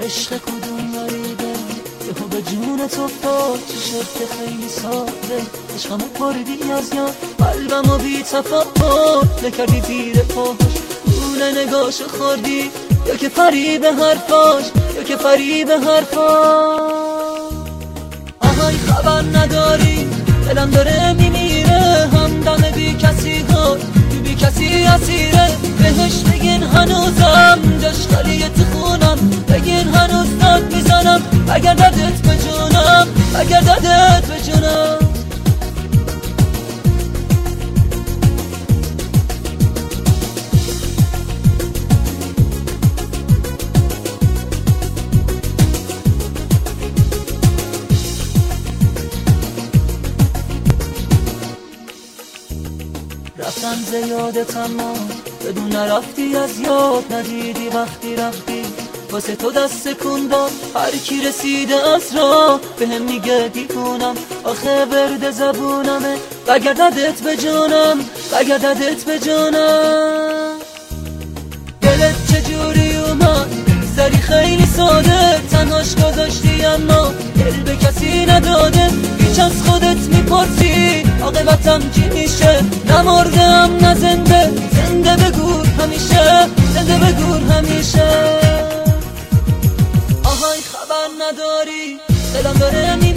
عشق کدوم غریبه یهو به جون تو افتاد چه شد که خیلی ساده عشقمو بردی از یاد قلبمو بی تفاوت نکردی زیر پاش گول نگاشو خوردی یا که فریب حرفاش یا که فریب حرفاش آهای خبر نداری دلم داره میمیره همدم بی کسی ها تو بی کسی اسیره بهش بگین هنوزم جاش خالیه تو خونم بگین هنوز داد میزنم اگر دردت به جونم اگر دردت به جونم رفتم زیادت اما بدون نرفتی از یاد ندیدی وقتی رفتی واسه تو دست کندم هر کی رسیده از راه به هم میگه دیوونم آخه ورد زبونمه بگرددت به جانم بگرددت به جانم دلت چجوری اومد زری خیلی ساده تنهاش گذاشتی اما دل به کسی نداده هیچ از خودت میپرسی عاقبتم چی میشه نمردم نه زنده زنده بگو همیشه زنده بگو همیشه آهای خبر نداری دلم داره